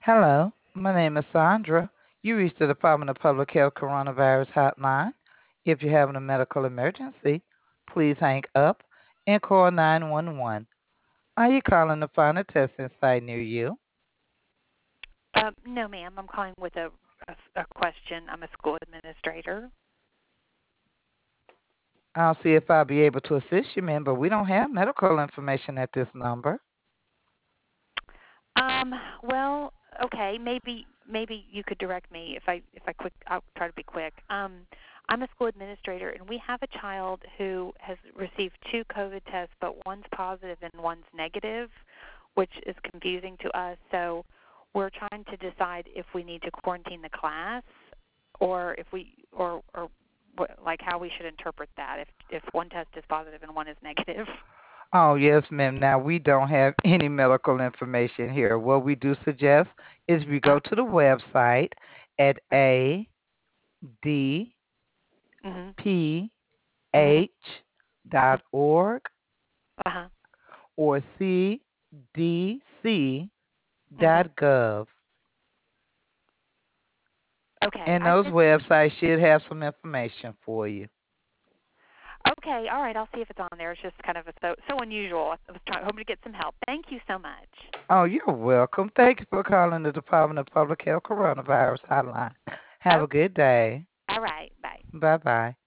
Hello, my name is Sandra. You reached the Department of Public Health Coronavirus Hotline. If you're having a medical emergency, please hang up and call 911. Are you calling to find a testing site near you? No, ma'am. I'm calling with a question. I'm a school administrator. I'll see if I'll be able to assist you, ma'am, but we don't have medical information at this number. Um, well, okay. Maybe you could direct me if I quick. I'll try to be quick. I'm a school administrator, and we have a child who has received two COVID tests, but one's positive and one's negative, which is confusing to us. So we're trying to decide if we need to quarantine the class, or if we or like how we should interpret that if one test is positive and one is negative. Oh, yes, ma'am. Now, we don't have any medical information here. What we do suggest is we go to the website at Mhm. Mhm. adph.org Uh-huh. or Mhm. cdc.gov. Okay. And those websites should have some information for you. Okay. All right. I'll see if it's on there. It's just kind of so unusual. I was hoping to get some help. Thank you so much. Oh, you're welcome. Thank you for calling the Department of Public Health Coronavirus Hotline. Have a Okay. good day. All right. Bye. Bye bye.